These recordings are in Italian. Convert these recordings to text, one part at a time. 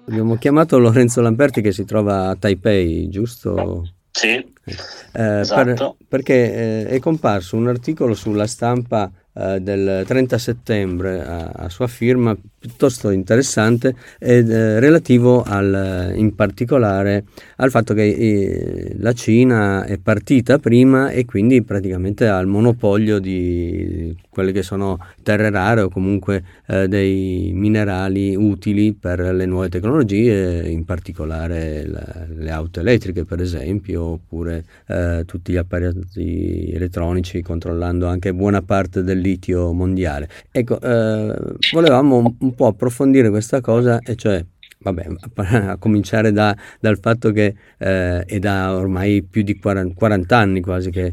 abbiamo chiamato Lorenzo Lamperti, che si trova a Taipei, giusto? Sì, esatto. Perché è comparso un articolo sulla Stampa del 30 settembre a sua firma, piuttosto interessante, relativo in particolare al fatto che la Cina è partita prima e quindi praticamente ha il monopolio di quelle che sono terre rare o comunque dei minerali utili per le nuove tecnologie, in particolare le auto elettriche, per esempio, oppure tutti gli apparati elettronici, controllando anche buona parte del litio mondiale. Ecco, volevamo un po' approfondire questa cosa, e cioè, vabbè, a cominciare dal fatto che è da ormai più di 40 anni quasi che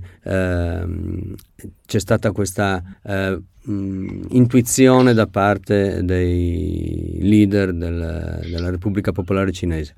c'è stata questa intuizione da parte dei leader della Repubblica Popolare Cinese.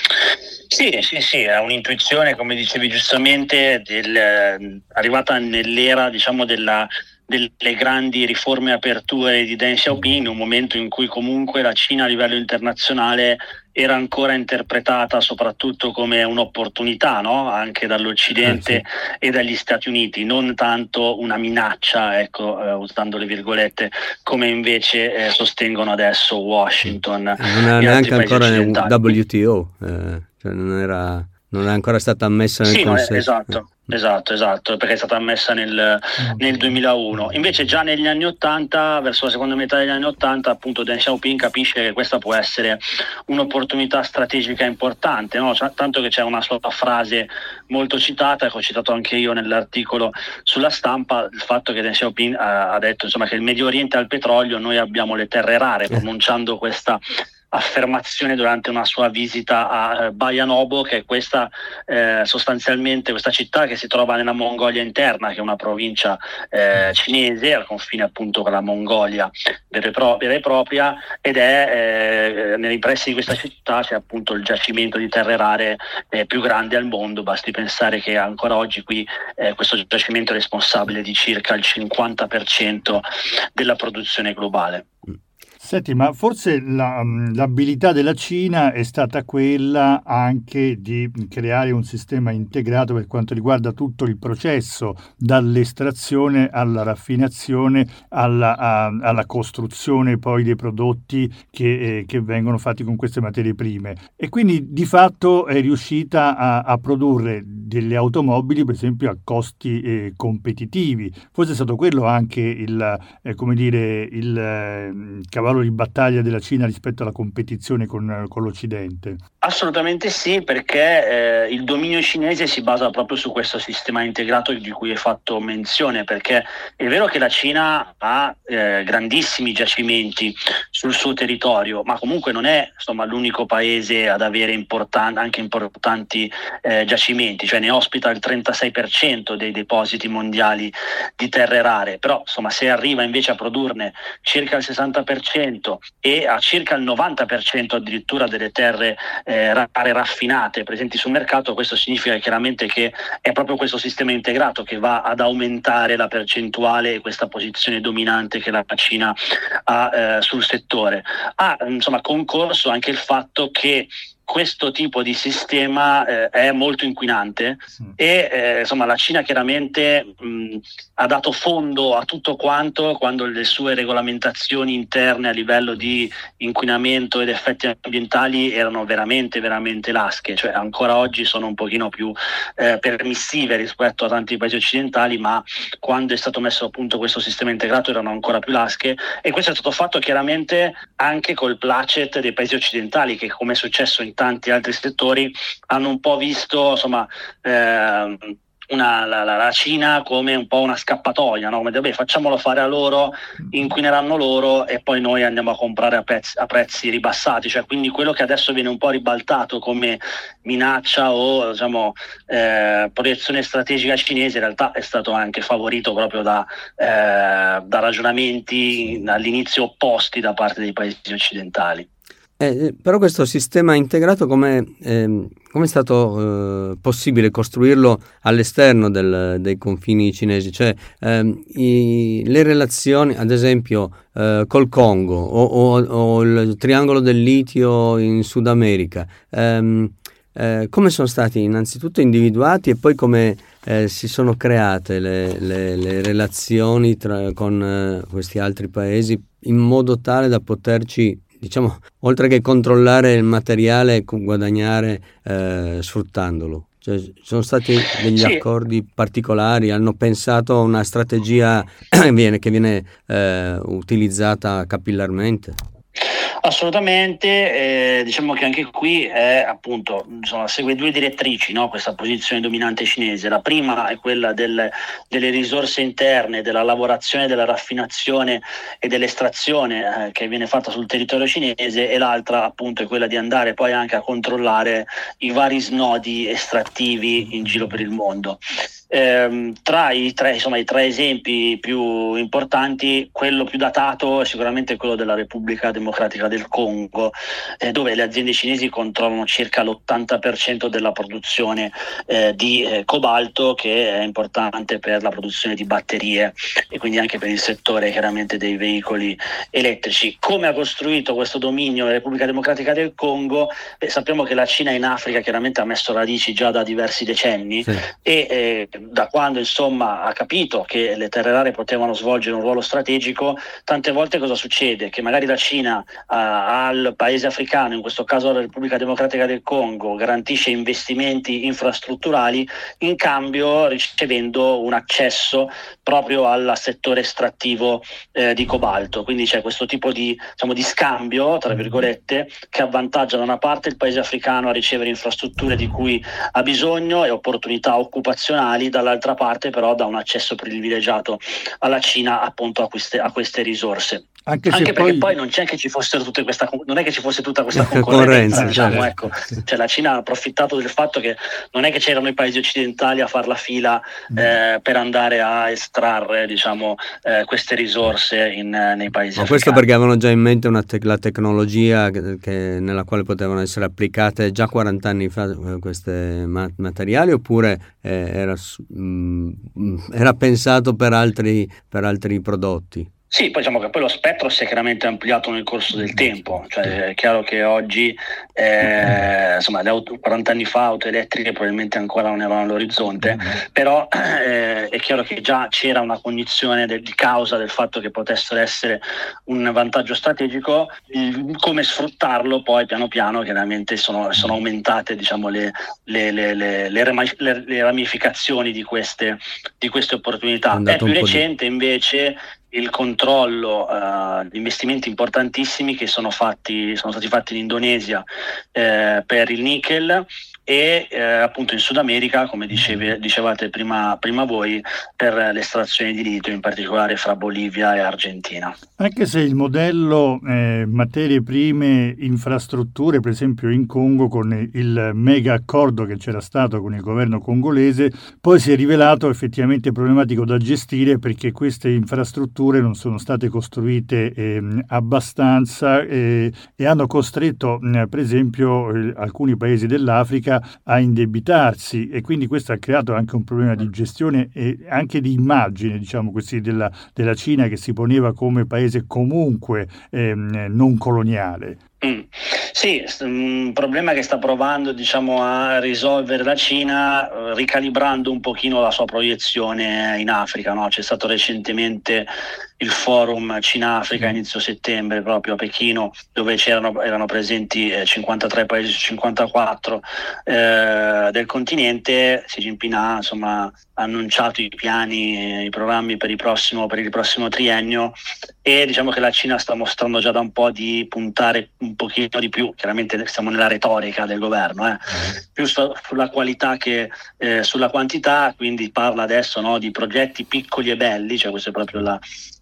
Sì, sì, sì, è un'intuizione, come dicevi giustamente, arrivata nell'era, diciamo, delle grandi riforme e aperture di Deng Xiaoping, in un momento in cui comunque la Cina a livello internazionale era ancora interpretata soprattutto come un'opportunità, no? Anche dall'Occidente e dagli Stati Uniti, non tanto una minaccia, ecco, usando le virgolette, come invece sostengono adesso Washington Non era e altri neanche paesi ancora nel occidentali. WTO, cioè non è ancora stata ammessa nel Sì, consesso. esatto, perché è stata ammessa nel 2001. Invece già negli anni 80, verso la seconda metà degli anni 80, appunto Deng Xiaoping capisce che questa può essere un'opportunità strategica importante, no? Tanto che c'è una sua frase molto citata, che ho citato anche io nell'articolo sulla Stampa, il fatto che Deng Xiaoping ha detto, insomma, che il Medio Oriente ha il petrolio, noi abbiamo le terre rare, pronunciando questa affermazione durante una sua visita a Bayanobo, che è questa sostanzialmente questa città che si trova nella Mongolia interna, che è una provincia cinese al confine appunto con la Mongolia vera e propria, ed è nei pressi di questa città c'è appunto il giacimento di terre rare più grande al mondo. Basti pensare che ancora oggi qui questo giacimento è responsabile di circa il 50% della produzione globale. Senti, ma forse l'abilità della Cina è stata quella anche di creare un sistema integrato per quanto riguarda tutto il processo, dall'estrazione alla raffinazione, alla costruzione poi dei prodotti che vengono fatti con queste materie prime. E quindi di fatto è riuscita a produrre delle automobili, per esempio, a costi competitivi. Forse è stato quello anche il cavallo di battaglia della Cina rispetto alla competizione con l'Occidente. Assolutamente sì, perché il dominio cinese si basa proprio su questo sistema integrato di cui hai fatto menzione, perché è vero che la Cina ha grandissimi giacimenti sul suo territorio, ma comunque non è, insomma, l'unico paese ad avere anche importanti giacimenti, cioè ne ospita il 36% dei depositi mondiali di terre rare, però insomma, se arriva invece a produrne circa il 60% e a circa il 90% addirittura delle terre rare raffinate presenti sul mercato, questo significa chiaramente che è proprio questo sistema integrato che va ad aumentare la percentuale e questa posizione dominante che la Cina ha sul settore. Ha insomma concorso anche il fatto che questo tipo di sistema è molto inquinante e insomma la Cina chiaramente ha dato fondo a tutto quanto quando le sue regolamentazioni interne a livello di inquinamento ed effetti ambientali erano veramente veramente lasche, cioè ancora oggi sono un pochino più permissive rispetto a tanti paesi occidentali, ma quando è stato messo a punto questo sistema integrato erano ancora più lasche, e questo è stato fatto chiaramente anche col placet dei paesi occidentali che, come è successo in tanti altri settori, hanno un po' visto insomma la Cina come un po' una scappatoia, no? Come dire, beh, facciamolo fare a loro, inquineranno loro e poi noi andiamo a comprare a prezzi ribassati, cioè quindi quello che adesso viene un po' ribaltato come minaccia o diciamo proiezione strategica cinese in realtà è stato anche favorito proprio da ragionamenti all'inizio opposti da parte dei paesi occidentali. Però questo sistema integrato come è stato possibile costruirlo all'esterno dei confini cinesi? Cioè le relazioni, ad esempio, col Congo o il triangolo del litio in Sud America, come sono stati innanzitutto individuati e poi come si sono create le relazioni con questi altri paesi in modo tale da poterci, diciamo, oltre che controllare il materiale, guadagnare sfruttandolo. Cioè, sono stati degli accordi particolari, hanno pensato a una strategia che viene utilizzata capillarmente? Assolutamente, diciamo che anche qui è appunto, segue due direttrici, no? Questa posizione dominante cinese. La prima è quella delle risorse interne, della lavorazione, della raffinazione e dell'estrazione che viene fatta sul territorio cinese, e l'altra appunto è quella di andare poi anche a controllare i vari snodi estrattivi in giro per il mondo. Tra i tre esempi più importanti, quello più datato è sicuramente quello della Repubblica Democratica del Congo, dove le aziende cinesi controllano circa l'80% della produzione di cobalto, che è importante per la produzione di batterie e quindi anche per il settore chiaramente dei veicoli elettrici. Come ha costruito questo dominio la Repubblica Democratica del Congo? Sappiamo che la Cina in Africa chiaramente ha messo radici già da diversi decenni, sì. E da quando insomma ha capito che le terre rare potevano svolgere un ruolo strategico, tante volte cosa succede? Che magari la Cina al paese africano, in questo caso la Repubblica Democratica del Congo, garantisce investimenti infrastrutturali, in cambio ricevendo un accesso proprio al settore estrattivo di cobalto. Quindi c'è questo tipo di scambio, tra virgolette, che avvantaggia da una parte il paese africano a ricevere infrastrutture di cui ha bisogno e opportunità occupazionali, dall'altra parte però dà un accesso privilegiato alla Cina appunto a queste risorse. Anche perché poi non c'è che ci fosse non è che ci fosse tutta questa concorrenza, diciamo, ecco. Cioè la Cina ha approfittato del fatto che non è che c'erano i paesi occidentali a far la fila per andare a estrarre, diciamo, queste risorse nei paesi africani. Questo perché avevano già in mente la tecnologia nella quale potevano essere applicate già 40 anni fa questi materiali, oppure era pensato per altri prodotti? Sì, poi diciamo che poi lo spettro si è chiaramente ampliato nel corso del tempo, cioè è chiaro che oggi, 40 anni fa auto elettriche probabilmente ancora non erano all'orizzonte, però è chiaro che già c'era una cognizione di causa del fatto che potessero essere un vantaggio strategico. Come sfruttarlo poi piano piano chiaramente sono aumentate, diciamo, le ramificazioni di queste opportunità. È più recente invece il controllo di investimenti importantissimi che sono stati fatti in Indonesia per il nickel e appunto in Sud America, come dicevate prima voi, per l'estrazione di litio, in particolare fra Bolivia e Argentina. Anche se il modello materie prime, infrastrutture, per esempio in Congo con il mega accordo che c'era stato con il governo congolese, poi si è rivelato effettivamente problematico da gestire, perché queste infrastrutture non sono state costruite abbastanza e hanno costretto per esempio alcuni paesi dell'Africa a indebitarsi, e quindi questo ha creato anche un problema di gestione e anche di immagine, diciamo così, della Cina, che si poneva come paese comunque non coloniale. Sì, un problema che sta provando, diciamo, a risolvere la Cina, ricalibrando un pochino la sua proiezione in Africa, no? C'è stato recentemente il forum Cina-Africa a inizio settembre proprio a Pechino, dove erano presenti 53 paesi su 54 del continente. Xi Jinping ha annunciato i piani, i programmi per il prossimo triennio, e diciamo che la Cina sta mostrando già da un po' di puntare un pochino di più, chiaramente siamo nella retorica del governo, più sulla qualità che sulla quantità, quindi parla adesso, no, di progetti piccoli e belli, cioè questa è proprio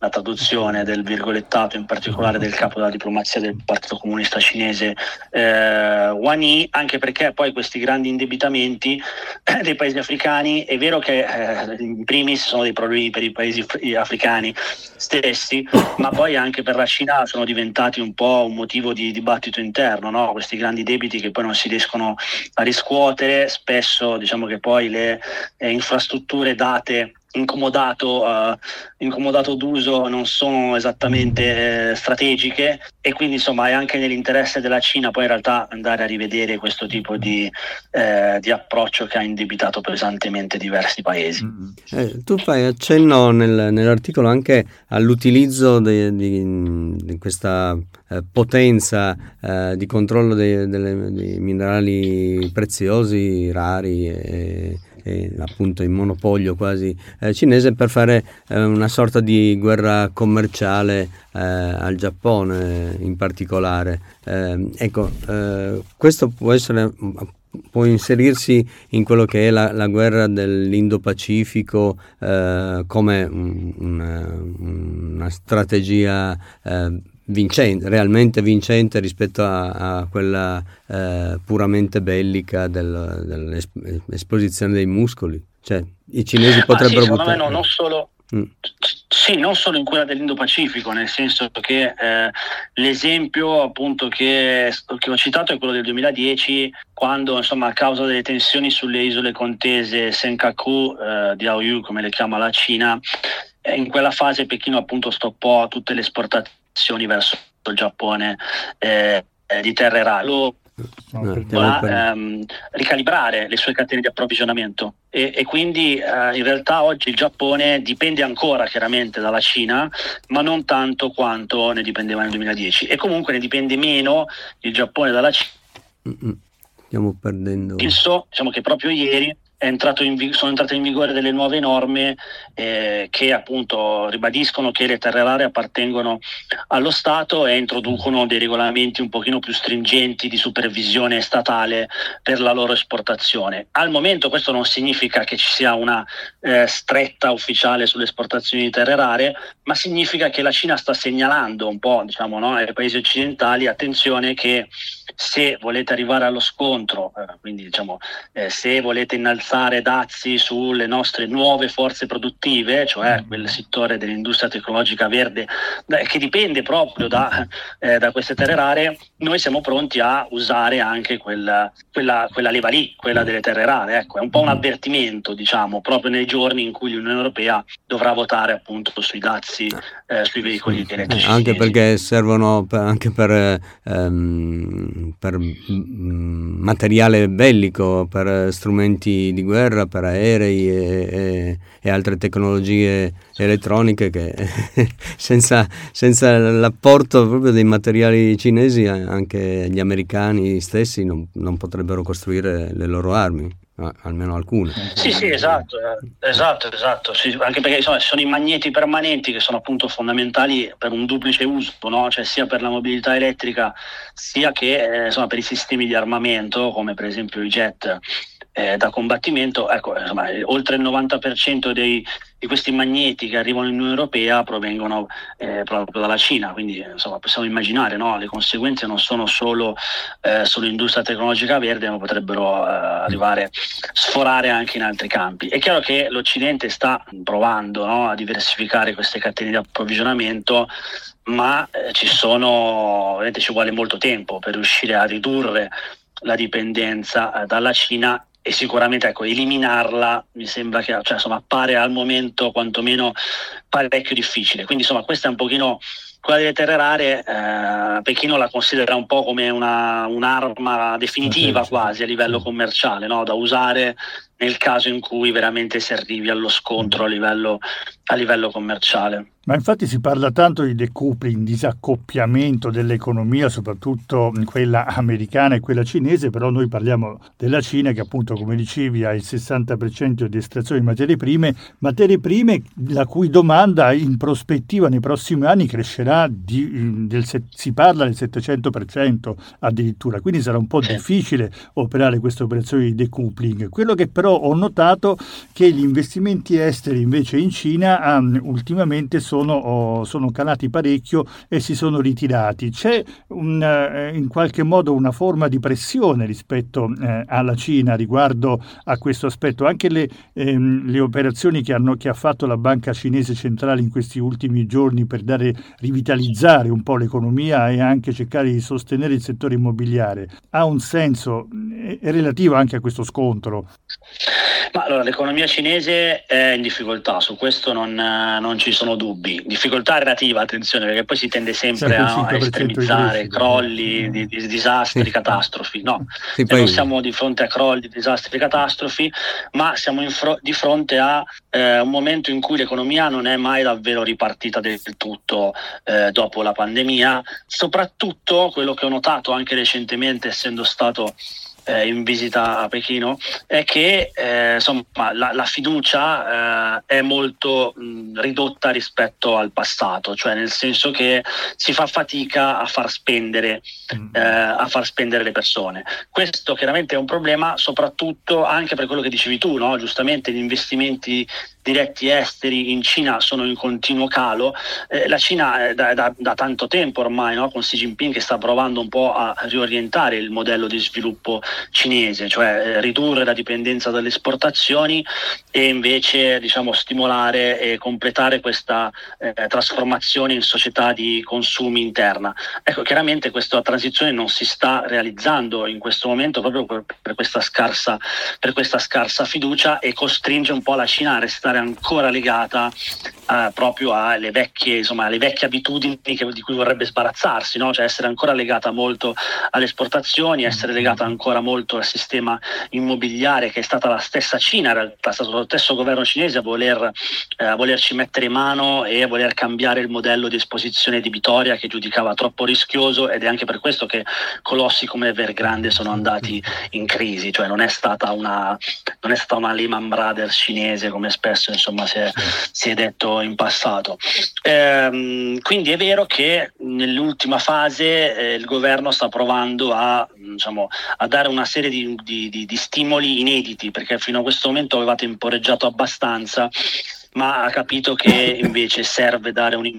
la traduzione del virgolettato, in particolare del capo della diplomazia del Partito Comunista Cinese, Wang Yi, anche perché poi questi grandi indebitamenti dei paesi africani, è vero che in primis sono dei problemi per i paesi africani stessi, ma poi anche per la Cina sono diventati un po' un motivo di dibattito interno, no? Questi grandi debiti che poi non si riescono a riscuotere, spesso diciamo che poi le infrastrutture date in comodato d'uso non sono esattamente strategiche, e quindi insomma è anche nell'interesse della Cina poi in realtà andare a rivedere questo tipo di approccio che ha indebitato pesantemente diversi paesi. Tu fai accenno nell'articolo anche all'utilizzo di questa potenza di controllo dei minerali preziosi, rari e appunto in monopolio quasi cinese, per fare una sorta di guerra commerciale al Giappone in particolare. Questo può inserirsi in quello che è la guerra dell'Indo-Pacifico come una strategia realmente vincente rispetto a quella puramente bellica dell'esposizione dei muscoli. Cioè, i cinesi potrebbero buttare... non solo... Sì, non solo in quella dell'Indo-Pacifico, nel senso che l'esempio appunto che ho citato è quello del 2010, quando insomma a causa delle tensioni sulle isole contese Senkaku, Diaoyu come le chiama la Cina, in quella fase Pechino appunto stoppò tutte le esportazioni verso il Giappone di terre rare. Ricalibrare le sue catene di approvvigionamento e quindi in realtà oggi il Giappone dipende ancora chiaramente dalla Cina, ma non tanto quanto ne dipendeva nel 2010, e comunque ne dipende meno il Giappone dalla Cina. Stiamo perdendo. Diciamo che proprio ieri sono entrate in vigore delle nuove norme che appunto ribadiscono che le terre rare appartengono allo Stato e introducono dei regolamenti un pochino più stringenti di supervisione statale per la loro esportazione. Al momento questo non significa che ci sia una stretta ufficiale sulle esportazioni di terre rare, ma significa che la Cina sta segnalando un po', diciamo, no, ai paesi occidentali: attenzione che se volete arrivare allo scontro, quindi diciamo se volete innalzare dazi sulle nostre nuove forze produttive, cioè quel settore dell'industria tecnologica verde che dipende proprio da queste terre rare, noi siamo pronti a usare anche quella leva lì, quella delle terre rare. Ecco, è un po' un avvertimento, diciamo, proprio nei giorni in cui l'Unione Europea dovrà votare appunto sui dazi sui veicoli elettrici. Anche perché servono anche per materiale bellico, per strumenti di guerra, per aerei e altre tecnologie elettroniche che senza l'apporto proprio dei materiali cinesi anche gli americani stessi non potrebbero costruire le loro armi. Almeno alcune. Sì, esatto. Sì, anche perché insomma sono i magneti permanenti che sono appunto fondamentali per un duplice uso, no? Cioè sia per la mobilità elettrica sia che insomma per i sistemi di armamento, come per esempio i jet da combattimento. Ecco, insomma, oltre il 90% di questi magneti che arrivano in Unione Europea provengono proprio dalla Cina, quindi insomma possiamo immaginare, no? Le conseguenze non sono solo sull'industria tecnologica verde, ma potrebbero sforare anche in altri campi. È chiaro che l'Occidente sta provando, no, a diversificare queste catene di approvvigionamento, ma ci vuole molto tempo per riuscire a ridurre la dipendenza dalla Cina, e sicuramente eliminarla mi sembra che appare al momento quantomeno parecchio difficile. Quindi insomma questa è un pochino quella delle terre rare. Pechino la considera un po' come un'arma definitiva quasi a livello commerciale, no? Da usare nel caso in cui veramente si arrivi allo scontro a livello commerciale. Ma infatti si parla tanto di decoupling, disaccoppiamento dell'economia, soprattutto quella americana e quella cinese, però noi parliamo della Cina che appunto, come dicevi, ha il 60% di estrazione di materie prime la cui domanda in prospettiva nei prossimi anni crescerà si parla del 700% addirittura, quindi sarà un po' difficile operare questa operazione di decoupling. Quello che però ho notato che gli investimenti esteri invece in Cina ultimamente sono calati parecchio e si sono ritirati. C'è in qualche modo una forma di pressione rispetto alla Cina riguardo a questo aspetto. Anche le operazioni che ha fatto la banca cinese centrale in questi ultimi giorni per rivitalizzare un po' l'economia e anche cercare di sostenere il settore immobiliare ha un senso, è relativo anche a questo scontro. Ma allora, l'economia cinese è in difficoltà, su questo non ci sono dubbi. Difficoltà relativa, attenzione, perché poi si tende sempre a estremizzare crolli, disastri, catastrofi. No, sì, non siamo di fronte a crolli, disastri, catastrofi, ma siamo di fronte a un momento in cui l'economia non è mai davvero ripartita del tutto dopo la pandemia. Soprattutto quello che ho notato anche recentemente, essendo stato in visita a Pechino, è che insomma la fiducia è molto ridotta rispetto al passato, cioè nel senso che si fa fatica a far spendere le persone. Questo chiaramente è un problema, soprattutto anche per quello che dicevi tu, no? Giustamente gli investimenti diretti esteri in Cina sono in continuo calo. La Cina da tanto tempo ormai, no? Con Xi Jinping che sta provando un po' a riorientare il modello di sviluppo cinese, cioè ridurre la dipendenza dalle esportazioni e invece stimolare e completare questa trasformazione in società di consumi interna. Ecco, chiaramente questa transizione non si sta realizzando in questo momento proprio per questa scarsa fiducia, e costringe un po' la Cina a restare ancora legata proprio alle vecchie abitudini di cui vorrebbe sbarazzarsi, no? Cioè essere ancora legata molto alle esportazioni, essere legata ancora molto al sistema immobiliare, che è stata la stessa Cina, in realtà è stato lo stesso governo cinese a volerci mettere mano e a voler cambiare il modello di esposizione debitoria che giudicava troppo rischioso, ed è anche per questo che colossi come Evergrande sono andati in crisi, cioè non è stata una Lehman Brothers cinese come spesso si è detto in passato. Quindi è vero che nell'ultima fase il governo sta provando a dare una serie di stimoli inediti, perché fino a questo momento aveva temporeggiato abbastanza, ma ha capito che invece serve dare un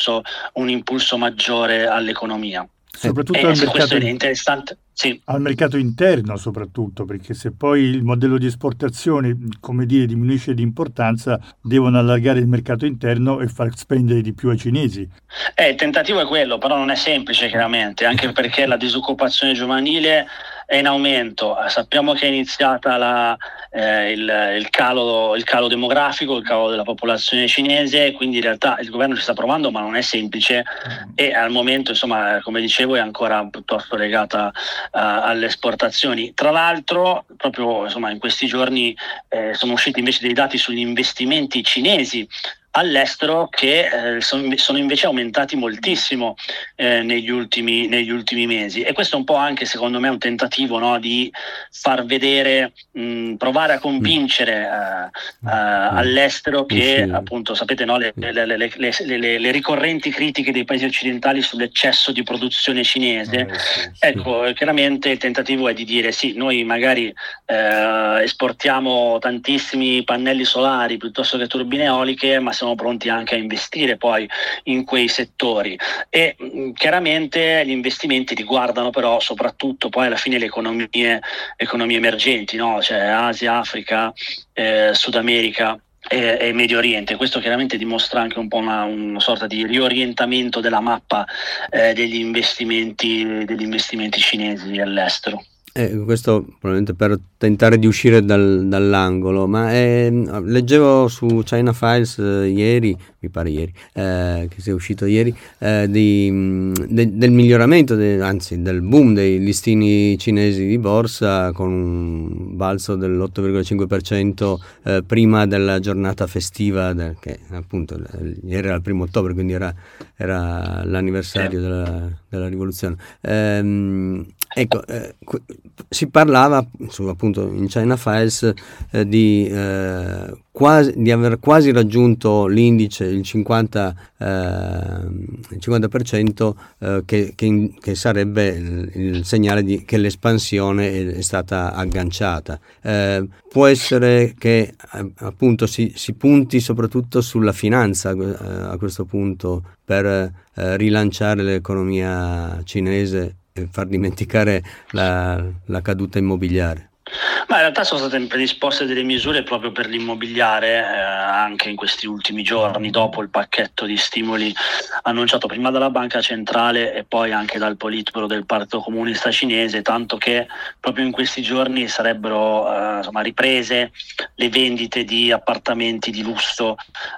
impulso maggiore all'economia. Soprattutto questo è interessante. Sì. Al mercato interno soprattutto, perché se poi il modello di esportazione, diminuisce di importanza, devono allargare il mercato interno e far spendere di più ai cinesi. Il tentativo è quello, però non è semplice chiaramente, anche perché la disoccupazione giovanile è in aumento. Sappiamo che è iniziata il calo demografico, il calo della popolazione cinese, quindi in realtà il governo ci sta provando, ma non è semplice, e al momento, come dicevo, è ancora piuttosto legata alle esportazioni. Tra l'altro, proprio in questi giorni sono usciti invece dei dati sugli investimenti cinesi all'estero che sono invece aumentati moltissimo negli ultimi mesi, e questo è un po' anche secondo me un tentativo, no, di far vedere, provare a convincere all'estero che appunto sapete, no, le ricorrenti critiche dei paesi occidentali sull'eccesso di produzione cinese. Ecco, chiaramente il tentativo è di dire sì, noi magari esportiamo tantissimi pannelli solari piuttosto che turbine eoliche, ma siamo pronti anche a investire poi in quei settori, e chiaramente gli investimenti riguardano però soprattutto poi alla fine le economie emergenti, no? Cioè Asia, Africa, Sud America e Medio Oriente. Questo chiaramente dimostra anche un po' una sorta di riorientamento della mappa degli investimenti cinesi all'estero. Questo probabilmente per tentare di uscire dall'angolo, ma leggevo su China Files ieri, mi pare che sia uscito ieri, del miglioramento, anzi del boom dei listini cinesi di borsa, con un balzo dell'8,5% prima della giornata festiva, che appunto ieri era il 1 ottobre, quindi era l'anniversario della rivoluzione. Ecco, si parlava appunto in China Files di aver quasi raggiunto l'indice, il 50%, che sarebbe il segnale che l'espansione è stata agganciata. Può essere che appunto si punti soprattutto sulla finanza a questo punto per rilanciare l'economia cinese e far dimenticare la caduta immobiliare. Ma in realtà sono state predisposte delle misure proprio per l'immobiliare anche in questi ultimi giorni, dopo il pacchetto di stimoli annunciato prima dalla Banca Centrale e poi anche dal Politburo del Partito Comunista Cinese, tanto che proprio in questi giorni sarebbero riprese le vendite di appartamenti di lusso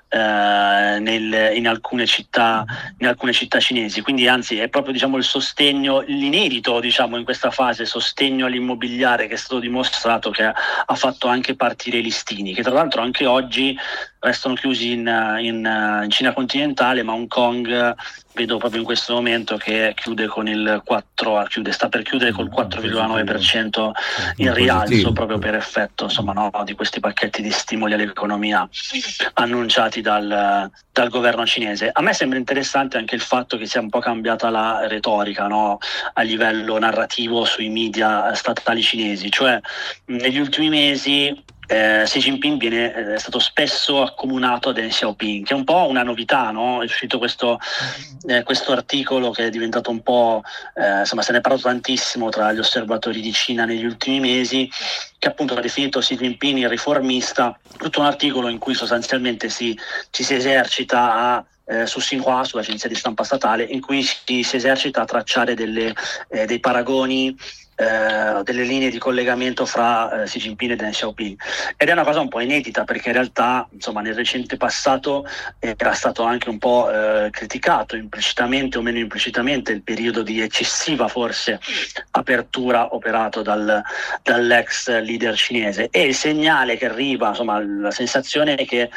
in alcune città cinesi. Quindi anzi è proprio il sostegno, l'inedito in questa fase, sostegno all'immobiliare che è stato dimostrato, che ha fatto anche partire i listini, che tra l'altro anche oggi restano chiusi in Cina continentale, ma Hong Kong vedo proprio in questo momento che chiude con sta per chiudere col 4,9% in rialzo, proprio per effetto di questi pacchetti di stimoli all'economia annunciati dal governo cinese. A me sembra interessante anche il fatto che sia un po' cambiata la retorica, a livello narrativo sui media statali cinesi, cioè negli ultimi mesi Xi Jinping è stato spesso accomunato a Deng Xiaoping, che è un po' una novità, no? È uscito questo articolo che è diventato un po', se ne è parlato tantissimo tra gli osservatori di Cina negli ultimi mesi, che appunto ha definito Xi Jinping il riformista, tutto un articolo in cui sostanzialmente ci si esercita su Xinhua, sull'agenzia di stampa statale, in cui si esercita a tracciare dei paragoni, delle linee di collegamento fra Xi Jinping e Deng Xiaoping, ed è una cosa un po' inedita, perché in realtà nel recente passato era stato anche un po' criticato implicitamente o meno implicitamente il periodo di eccessiva forse apertura operato dall'ex leader cinese, e il segnale che arriva, la sensazione è che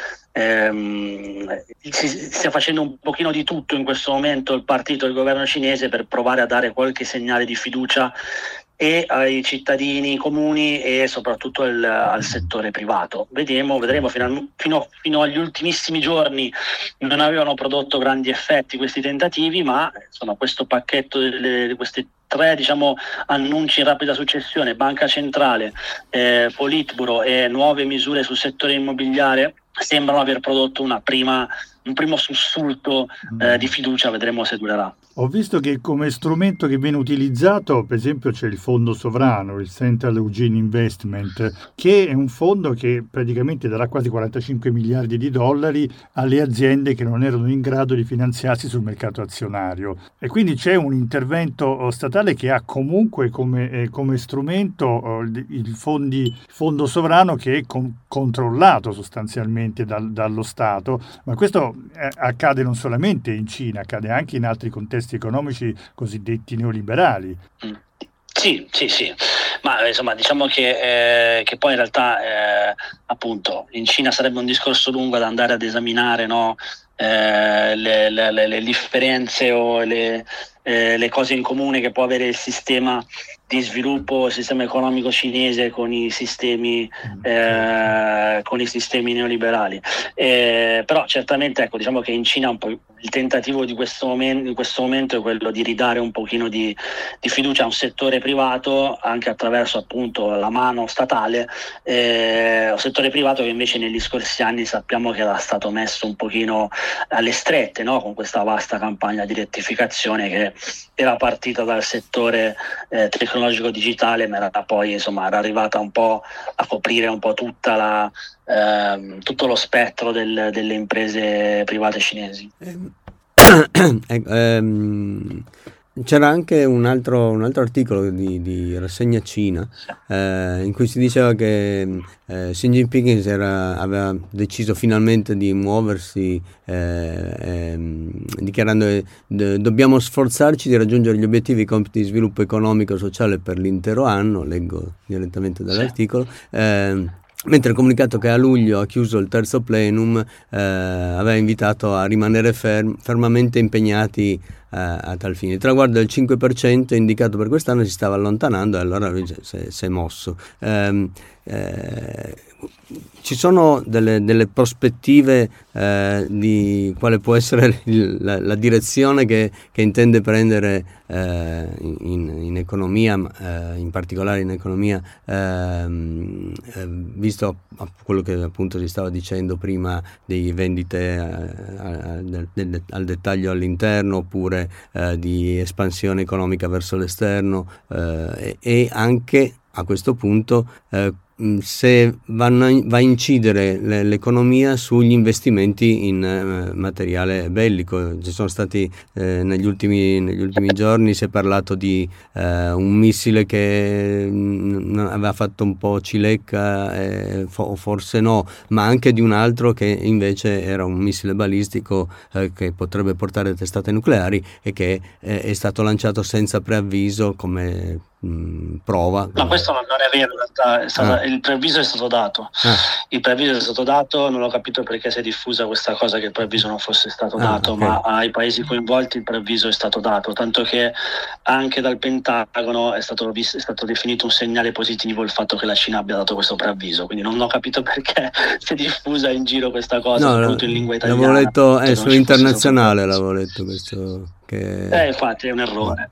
si stia facendo un pochino di tutto in questo momento il partito e il governo cinese per provare a dare qualche segnale di fiducia e ai cittadini comuni e soprattutto al settore privato. Vedremo fino agli ultimissimi giorni non avevano prodotto grandi effetti questi tentativi, ma questo pacchetto di questi tre annunci in rapida successione, Banca Centrale, Politburo e nuove misure sul settore immobiliare, sembrano aver prodotto un primo sussulto di fiducia. Vedremo se durerà. Ho visto che come strumento che viene utilizzato, per esempio, c'è il fondo sovrano, il Central Eugene Investment, che è un fondo che praticamente darà quasi 45 miliardi di dollari alle aziende che non erano in grado di finanziarsi sul mercato azionario. E quindi c'è un intervento statale che ha comunque come strumento il fondo sovrano, che è controllato sostanzialmente dallo Stato, ma questo accade non solamente in Cina, accade anche in altri contesti economici cosiddetti neoliberali. Sì, ma diciamo che poi in realtà appunto in Cina sarebbe un discorso lungo ad andare ad esaminare, le differenze o le cose in comune che può avere il sistema di sviluppo, il sistema economico cinese con i sistemi neoliberali, però certamente diciamo che in Cina un po' il tentativo in questo momento è quello di ridare un pochino di fiducia a un settore privato, anche attraverso appunto la mano statale, un settore privato che invece negli scorsi anni sappiamo che era stato messo un pochino alle strette, con questa vasta campagna di rettificazione che era partita dal settore tecnologico digitale, ma era poi era arrivata un po' a coprire un po' tutto lo spettro delle imprese private cinesi. C'era anche un altro articolo di Rassegna Cina, in cui si diceva che Xi Jinping aveva deciso finalmente di muoversi, dichiarando dobbiamo sforzarci di raggiungere gli obiettivi e i compiti di sviluppo economico e sociale per l'intero anno, leggo direttamente dall'articolo, Mentre il comunicato che a luglio ha chiuso il terzo plenum aveva invitato a rimanere fermamente impegnati a tal fine. Il traguardo del 5% indicato per quest'anno si stava allontanando, e allora lui si è mosso. Ci sono delle prospettive di quale può essere la direzione che intende prendere in economia, in particolare in economia, visto quello che appunto si stava dicendo prima di vendite al dettaglio all'interno, oppure di espansione economica verso l'esterno, e anche a questo punto se va a incidere l'economia sugli investimenti in materiale bellico. Ci sono stati negli ultimi giorni, si è parlato di un missile che aveva fatto un po' cilecca, forse no, ma anche di un altro che invece era un missile balistico che potrebbe portare testate nucleari, e che è stato lanciato senza preavviso come prova. Ma questo non è vero, in realtà il preavviso è stato dato. Il preavviso è stato dato, non ho capito perché si è diffusa questa cosa che il preavviso non fosse stato dato, okay. Ma ai paesi coinvolti il preavviso è stato dato, tanto che anche dal Pentagono è stato definito un segnale positivo il fatto che la Cina abbia dato questo preavviso, quindi non ho capito perché si è diffusa in giro questa cosa, soprattutto in lingua italiana. L'avevo letto su Internazionale, l'avevo letto questo. Infatti è un errore.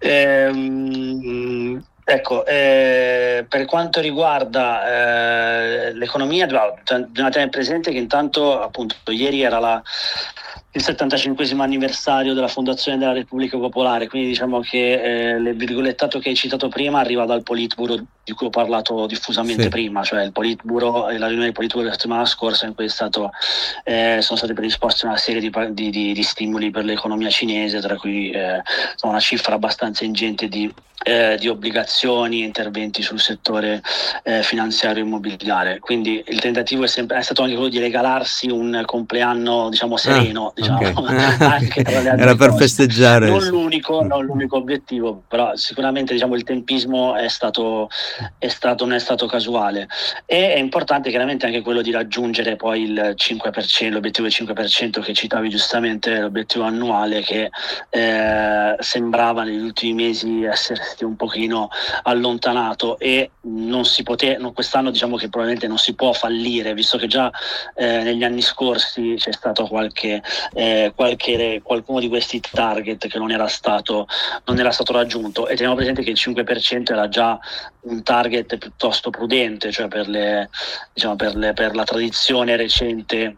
Ecco, per quanto riguarda l'economia, bisogna tenere presente che intanto appunto ieri era il 75esimo anniversario della fondazione della Repubblica Popolare, quindi diciamo che il virgolettato che hai citato prima arriva dal Politburo di cui ho parlato diffusamente prima, cioè il Politburo, la riunione del Politburo della settimana scorsa, in cui sono state predisposte una serie di stimoli per l'economia cinese, tra cui una cifra abbastanza ingente di obbligazioni e interventi sul settore finanziario e immobiliare. Quindi il tentativo è stato anche quello di regalarsi un compleanno, diciamo, sereno, anche tra le altre era per cose. Festeggiare. Non l'unico obiettivo, però sicuramente diciamo il tempismo non è stato casuale, e è importante chiaramente anche quello di raggiungere poi il 5%, l'obiettivo del 5% che citavi giustamente, l'obiettivo annuale che sembrava negli ultimi mesi essersi un pochino allontanato, e quest'anno diciamo che probabilmente non si può fallire, visto che già negli anni scorsi c'è stato qualcuno di questi target che non era stato raggiunto, e teniamo presente che il 5% era già un target piuttosto prudente, cioè per la tradizione recente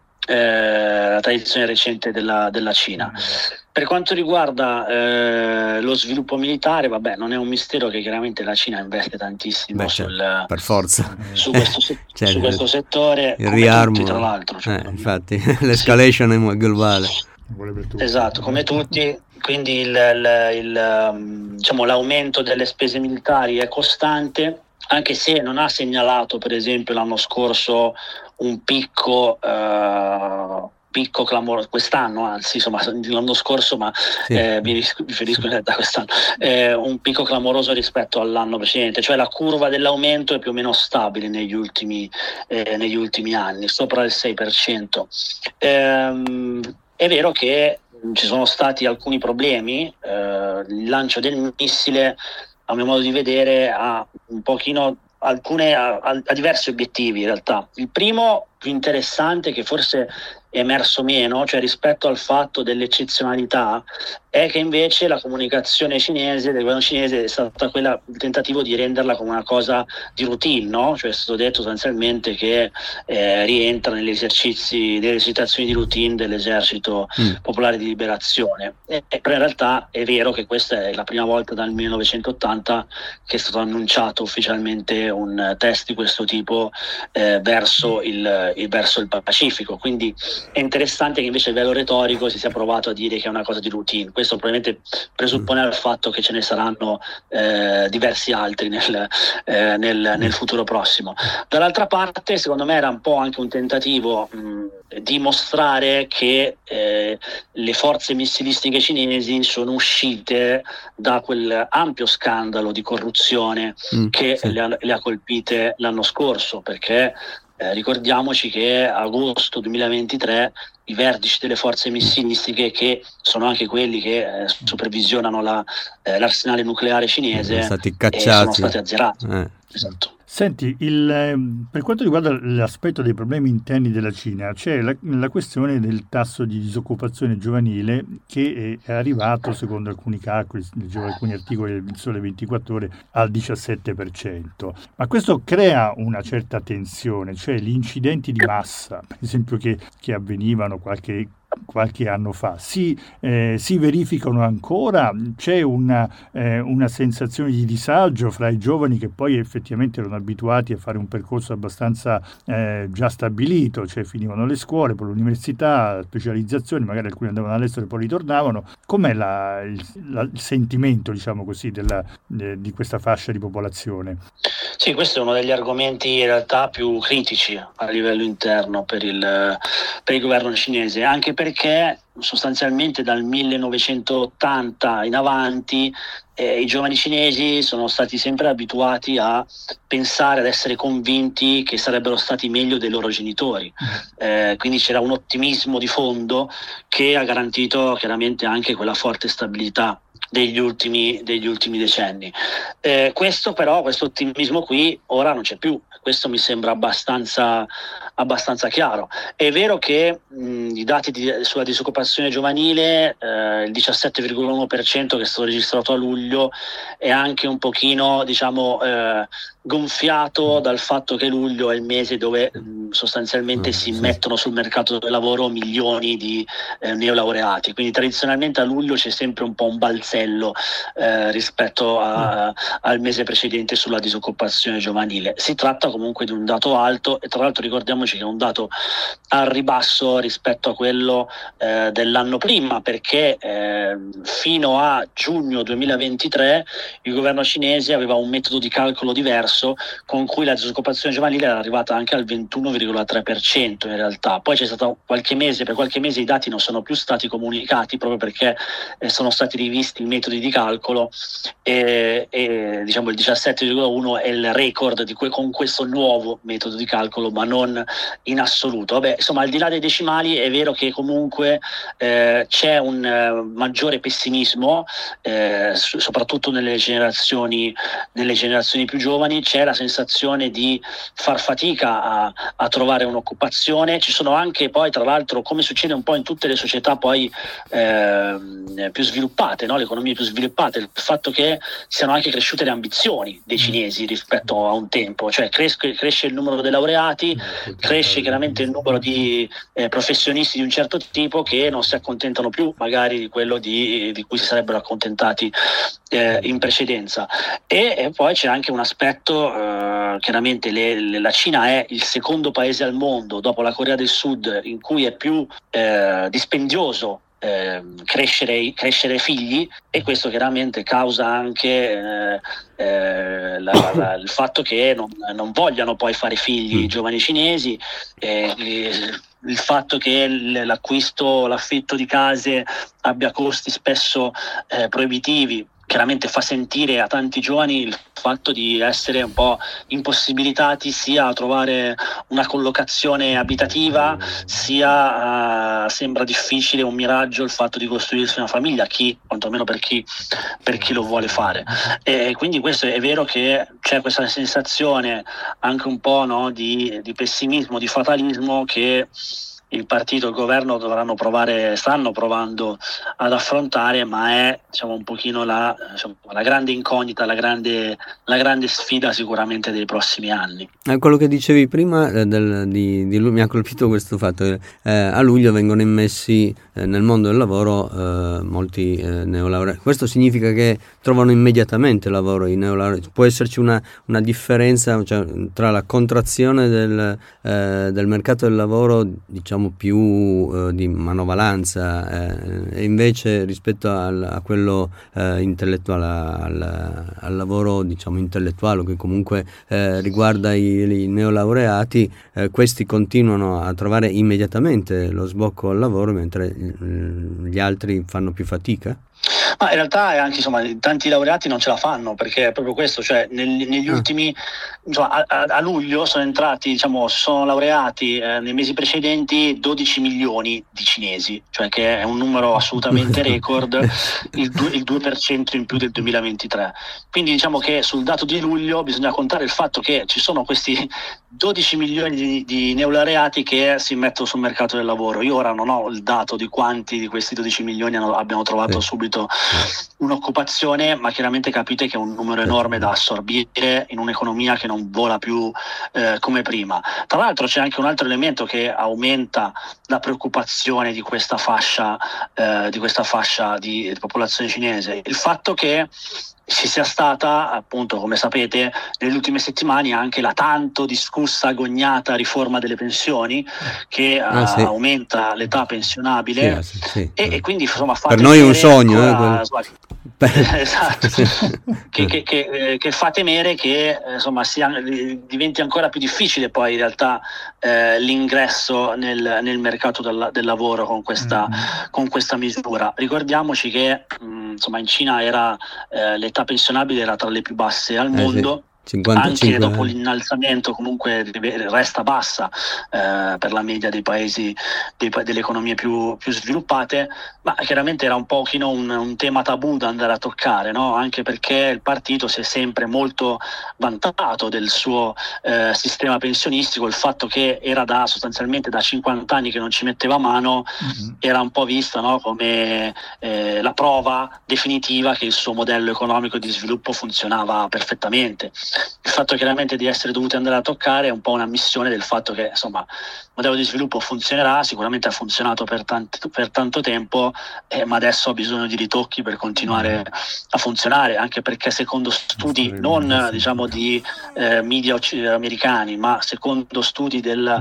della Cina. Per quanto riguarda lo sviluppo militare, non è un mistero che chiaramente la Cina investe tantissimo per forza su questo settore, il riarmo, tutti, tra l'altro. Infatti l'escalation è globale. Esatto, come tutti. Quindi l'aumento delle spese militari è costante, anche se non ha segnalato, per esempio, l'anno scorso un picco clamoroso, quest'anno anzi, insomma l'anno scorso, ma mi riferisco da quest'anno, un picco clamoroso rispetto all'anno precedente, cioè la curva dell'aumento è più o meno stabile negli ultimi anni, sopra il 6%. È vero che ci sono stati alcuni problemi, il lancio del missile, a mio modo di vedere, ha un pochino ha diversi obiettivi in realtà. Il primo, più interessante, che forse è emerso meno, cioè rispetto al fatto dell'eccezionalità, è che invece la comunicazione cinese, del governo cinese, è stata il tentativo di renderla come una cosa di routine, no? Cioè è stato detto sostanzialmente che rientra nelle esercitazioni di routine dell'esercito popolare di liberazione, però in realtà è vero che questa è la prima volta dal 1980 che è stato annunciato ufficialmente un test di questo tipo verso il verso il Pacifico. Quindi è interessante che invece a livello retorico si sia provato a dire che è una cosa di routine. Questo probabilmente presuppone il fatto che ce ne saranno diversi altri nel futuro prossimo. Dall'altra parte, secondo me, era un po' anche un tentativo di mostrare che le forze missilistiche cinesi sono uscite da quel ampio scandalo di corruzione che le ha colpite l'anno scorso, perché ricordiamoci che a agosto 2023 i vertici delle forze missilistiche, che sono anche quelli che supervisionano l'arsenale nucleare cinese, sono stati azzerati. Esatto. Senti, per quanto riguarda l'aspetto dei problemi interni della Cina, c'è la questione del tasso di disoccupazione giovanile, che è arrivato, secondo alcuni calcoli, leggevo alcuni articoli del Sole 24 Ore, al 17%. Ma questo crea una certa tensione, cioè gli incidenti di massa, per esempio che avvenivano qualche anno fa, si verificano ancora? C'è una sensazione di disagio fra i giovani che poi effettivamente erano abituati a fare un percorso abbastanza già stabilito, cioè finivano le scuole, poi l'università, specializzazioni, magari alcuni andavano all'estero e poi ritornavano. Com'è il sentimento, diciamo così, di questa fascia di popolazione? Sì, questo è uno degli argomenti in realtà più critici a livello interno per il governo cinese, anche perché sostanzialmente dal 1980 in avanti i giovani cinesi sono stati sempre abituati a pensare, ad essere convinti che sarebbero stati meglio dei loro genitori, quindi c'era un ottimismo di fondo che ha garantito chiaramente anche quella forte stabilità degli ultimi decenni. Questo ottimismo qui ora non c'è più. Questo mi sembra abbastanza chiaro. È vero che i dati sulla disoccupazione giovanile, il 17,1% che è stato registrato a luglio, è anche un pochino, diciamo, gonfiato dal fatto che luglio è il mese dove sostanzialmente si mettono sul mercato del lavoro milioni di neolaureati, quindi tradizionalmente a luglio c'è sempre un po' un balzello rispetto al mese precedente sulla disoccupazione giovanile. Si tratta comunque di un dato alto, e tra l'altro ricordiamoci che è un dato al ribasso rispetto a quello dell'anno prima, perché fino a giugno 2023 il governo cinese aveva un metodo di calcolo diverso con cui la disoccupazione giovanile era arrivata anche al 21,3% in realtà. Poi c'è stato per qualche mese i dati non sono più stati comunicati, proprio perché sono stati rivisti i metodi di calcolo, e diciamo il 17,1 è il record con questo nuovo metodo di calcolo, ma non in assoluto. Vabbè, insomma, al di là dei decimali è vero che comunque c'è un maggiore pessimismo, soprattutto nelle generazioni più giovani. C'è la sensazione di far fatica a trovare un'occupazione. Ci sono anche poi, tra l'altro, come succede un po' in tutte le società poi più sviluppate, no? Le economie più sviluppate, il fatto che siano anche cresciute le ambizioni dei cinesi rispetto a un tempo, cioè cresce il numero dei laureati, cresce chiaramente il numero di professionisti di un certo tipo che non si accontentano più magari di quello di cui si sarebbero accontentati in precedenza. E poi c'è anche un aspetto, chiaramente la Cina è il secondo paese al mondo dopo la Corea del Sud in cui è più dispendioso crescere figli, e questo chiaramente causa anche il fatto che non vogliano poi fare figli i giovani cinesi, il fatto che l'affitto di case abbia costi spesso proibitivi chiaramente fa sentire a tanti giovani il fatto di essere un po' impossibilitati sia a trovare una collocazione abitativa, sia sembra difficile, un miraggio, il fatto di costruirsi una famiglia, quantomeno per chi lo vuole fare. E quindi questo è vero che c'è questa sensazione anche un po', no, di pessimismo, di fatalismo che il partito, il governo stanno provando ad affrontare, ma è un pochino la grande incognita, la grande sfida sicuramente dei prossimi anni. Quello che dicevi prima mi ha colpito questo fatto. A luglio vengono immessi nel mondo del lavoro molti neolaureati. Questo significa che trovano immediatamente lavoro i neolaureati. Può esserci una differenza, cioè, tra la contrazione del mercato del lavoro, diciamo più di manovalanza, e invece rispetto a quello intellettuale, al lavoro diciamo intellettuale, che comunque riguarda i neolaureati, questi continuano a trovare immediatamente lo sbocco al lavoro, mentre gli altri fanno più fatica? Ma in realtà è anche, tanti laureati non ce la fanno, perché è proprio questo, cioè negli ultimi, a luglio sono entrati, sono laureati nei mesi precedenti 12 milioni di cinesi, cioè che è un numero assolutamente record, il 2% in più del 2023. Quindi diciamo che sul dato di luglio bisogna contare il fatto che ci sono questi 12 milioni di neolaureati che si mettono sul mercato del lavoro. Io ora non ho il dato di quanti di questi 12 milioni abbiamo trovato subito un'occupazione, ma chiaramente capite che è un numero enorme da assorbire in un'economia che non vola più come prima. Tra l'altro c'è anche un altro elemento che aumenta la preoccupazione di questa fascia di popolazione cinese: il fatto che ci sia stata, appunto, come sapete, nelle ultime settimane anche la tanto discussa, agognata riforma delle pensioni che aumenta l'età pensionabile, e quindi insomma per noi è un sogno, esatto, che fa temere che insomma diventi ancora più difficile poi in realtà l'ingresso nel mercato del lavoro con questa misura. Ricordiamoci che in Cina l'età pensionabile era tra le più basse al mondo. 55, anche dopo l'innalzamento comunque resta bassa per la media dei paesi delle economie più sviluppate, ma chiaramente era un pochino un tema tabù da andare a toccare, no? Anche perché il partito si è sempre molto vantato del suo sistema pensionistico. Il fatto che era sostanzialmente da 50 anni che non ci metteva mano era un po' vista, no? Come la prova definitiva che il suo modello economico di sviluppo funzionava perfettamente. Il fatto chiaramente di essere dovuti andare a toccare è un po' una missione del fatto che insomma il modello di sviluppo funzionerà, sicuramente ha funzionato per tanto tempo, ma adesso ha bisogno di ritocchi per continuare a funzionare, anche perché secondo studi non di media americani, ma secondo studi delle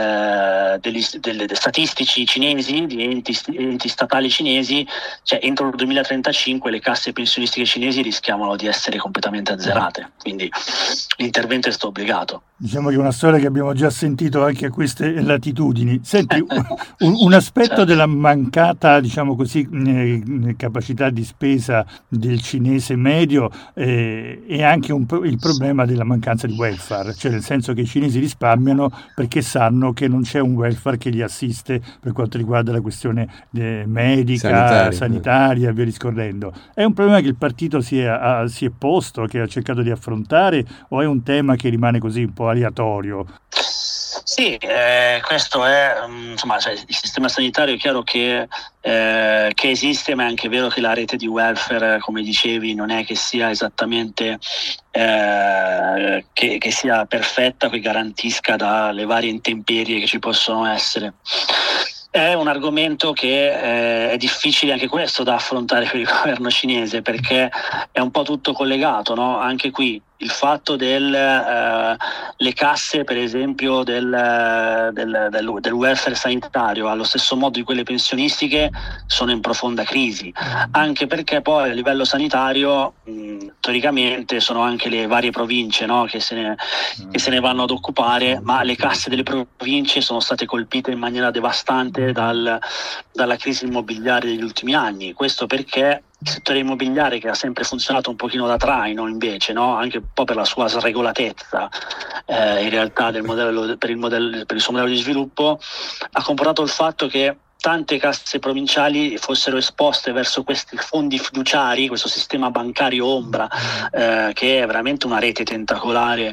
statistici cinesi, di enti statali cinesi, cioè entro il 2035 le casse pensionistiche cinesi rischiavano di essere completamente azzerate, quindi l'intervento è stato obbligato. Diciamo che è una storia che abbiamo già sentito anche a queste latitudini. Senti, un aspetto certo. della mancata, diciamo così, capacità di spesa del cinese medio è anche il problema della mancanza di welfare, cioè nel senso che i cinesi risparmiano perché sanno che non c'è un welfare che li assiste per quanto riguarda la questione medica, sanitaria e via discorrendo. È un problema che il partito si è posto, che ha cercato di affrontare, o è un tema che rimane così un po' aleatorio? Sì, questo è, il sistema sanitario è chiaro che esiste, ma è anche vero che la rete di welfare, come dicevi, non è che sia esattamente che sia perfetta, che garantisca dalle varie intemperie che ci possono essere. È un argomento che è difficile anche questo da affrontare per il governo cinese, perché è un po' tutto collegato, no? Anche qui il fatto le casse, per esempio, del welfare sanitario, allo stesso modo di quelle pensionistiche, sono in profonda crisi, anche perché poi a livello sanitario teoricamente sono anche le varie province, no? che se ne vanno ad occupare, ma le casse delle province sono state colpite in maniera devastante dalla crisi immobiliare degli ultimi anni. Questo perché il settore immobiliare, che ha sempre funzionato un pochino da traino, invece, no? Anche un po' per la sua sregolatezza in realtà per il suo modello di sviluppo, ha comportato il fatto che tante casse provinciali fossero esposte verso questi fondi fiduciari, questo sistema bancario ombra, che è veramente una rete tentacolare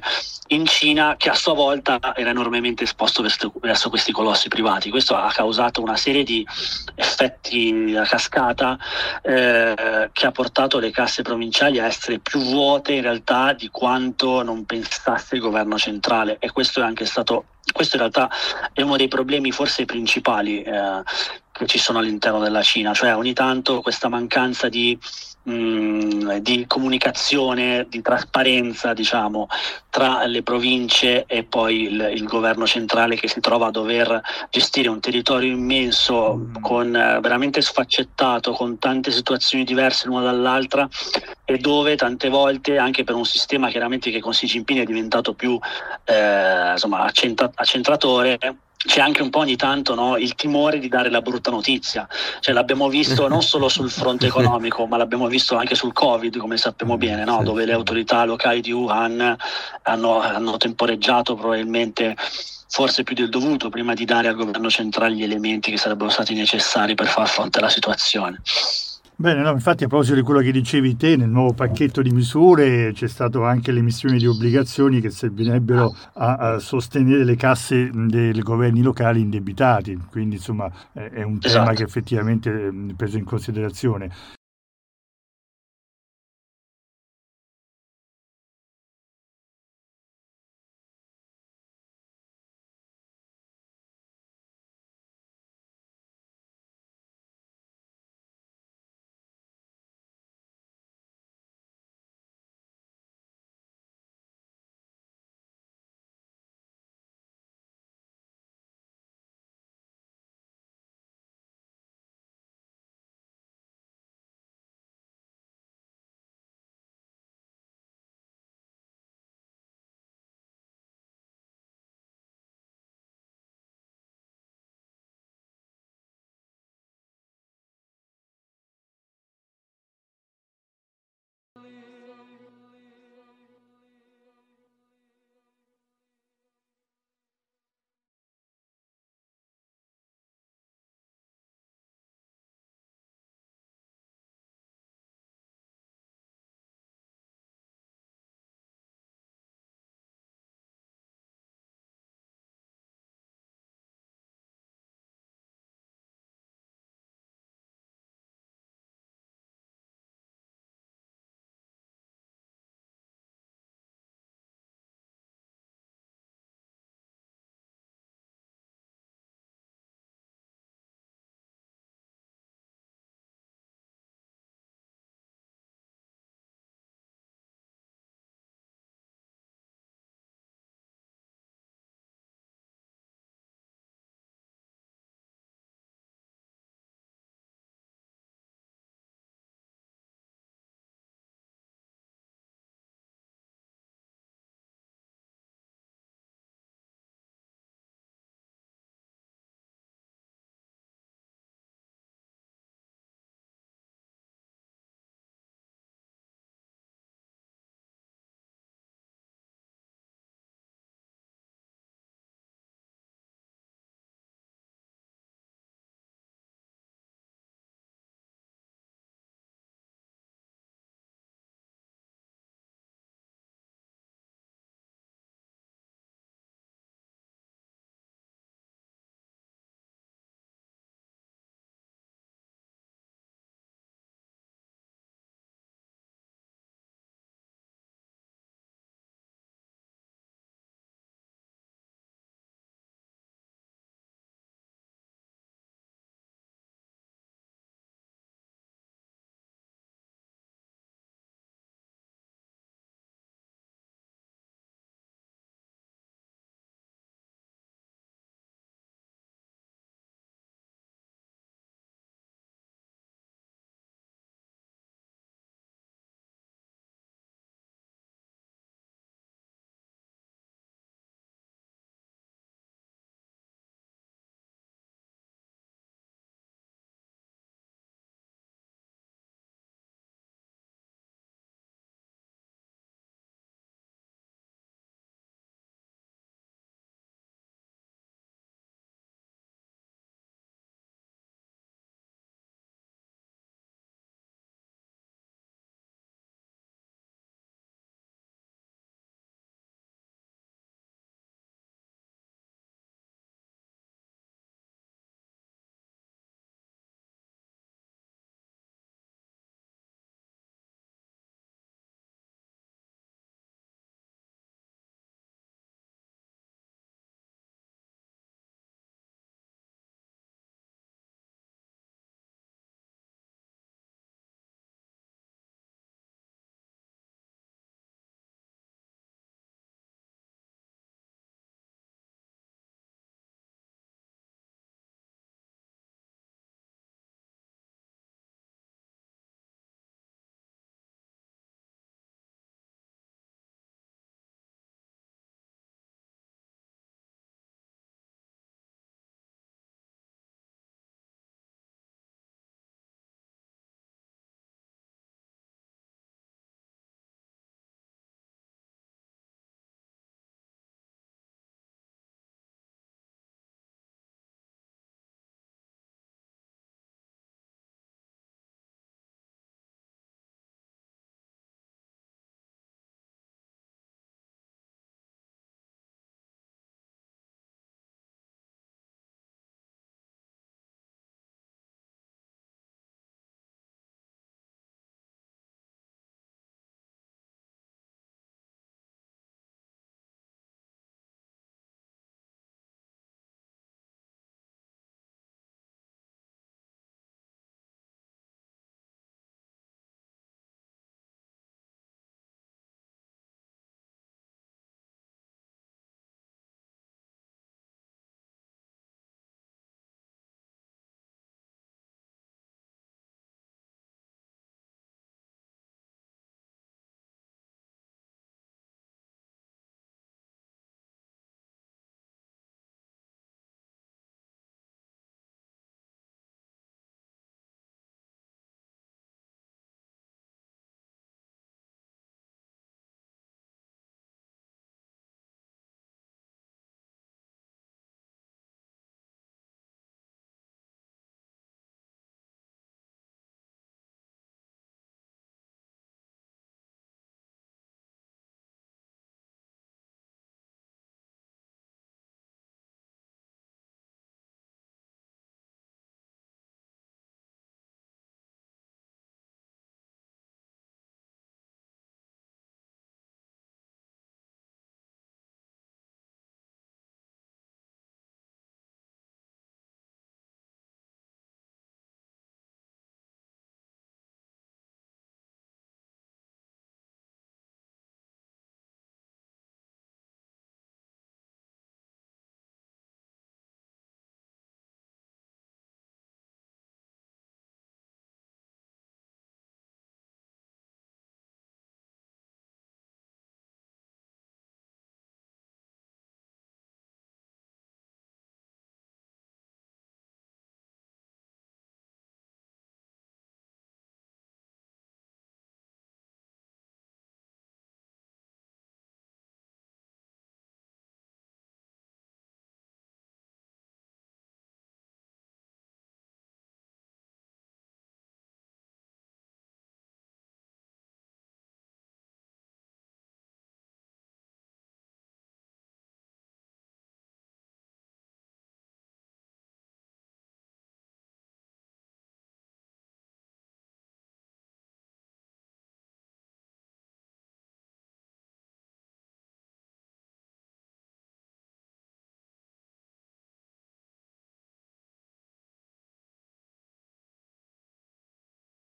in Cina, che a sua volta era enormemente esposto verso questi colossi privati. Questo ha causato una serie di effetti a cascata che ha portato le casse provinciali a essere più vuote in realtà di quanto non pensasse il governo centrale, e questo in realtà è uno dei problemi forse principali che ci sono all'interno della Cina, cioè ogni tanto questa mancanza di comunicazione, di trasparenza, diciamo, tra le province e poi il governo centrale, che si trova a dover gestire un territorio immenso, veramente sfaccettato, con tante situazioni diverse l'una dall'altra, e dove tante volte, anche per un sistema chiaramente che con Xi Jinping è diventato più accentratore, c'è anche un po' ogni tanto, no, il timore di dare la brutta notizia. Cioè, l'abbiamo visto non solo sul fronte economico, ma l'abbiamo visto anche sul Covid, come sappiamo bene, no? Dove le autorità locali di Wuhan hanno temporeggiato probabilmente forse più del dovuto prima di dare al governo centrale gli elementi che sarebbero stati necessari per far fronte alla situazione. Bene, no, infatti a proposito di quello che dicevi te, nel nuovo pacchetto di misure c'è stato anche l'emissione di obbligazioni che servirebbero a sostenere le casse dei governi locali indebitati, quindi insomma è un tema che Esatto. effettivamente è preso in considerazione.